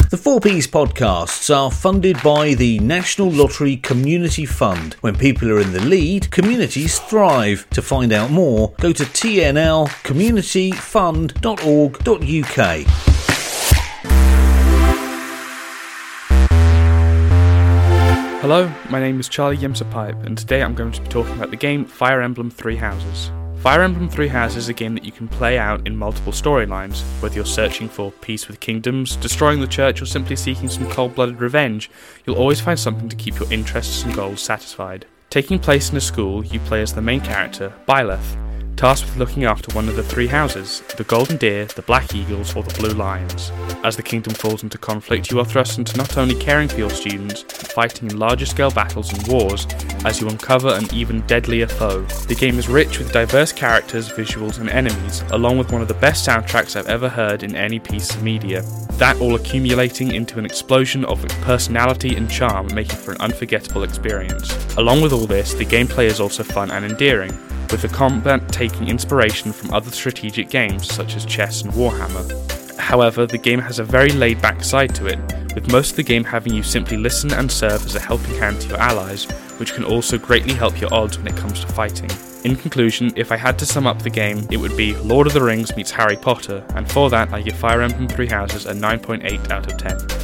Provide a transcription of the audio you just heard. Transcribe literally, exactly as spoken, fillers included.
The four Ps podcasts are funded by the National Lottery Community Fund. When people are in the lead, communities thrive. To find out more, go to t n l community fund dot org dot u k. Hello, my name is Charlie Yemser-Pipe, and today I'm going to be talking about the game Fire Emblem Three Houses. Fire Emblem Three Houses is a game that you can play out in multiple storylines, whether you're searching for peace with kingdoms, destroying the church, or simply seeking some cold-blooded revenge. You'll always find something to keep your interests and goals satisfied. Taking place in a school, you play as the main character, Byleth, tasked with looking after one of the three houses, the Golden Deer, the Black Eagles, or the Blue Lions. As the kingdom falls into conflict, you are thrust into not only caring for your students, but fighting in larger scale battles and wars as you uncover an even deadlier foe. The game is rich with diverse characters, visuals, and enemies, along with one of the best soundtracks I've ever heard in any piece of media. That all accumulating into an explosion of personality and charm, making for an unforgettable experience. Along with all this, the gameplay is also fun and endearing, with the combat taking inspiration from other strategic games such as chess and Warhammer. However, the game has a very laid-back side to it, with most of the game having you simply listen and serve as a helping hand to your allies, which can also greatly help your odds when it comes to fighting. In conclusion, if I had to sum up the game, it would be Lord of the Rings meets Harry Potter, and for that I give Fire Emblem Three Houses a nine point eight out of ten.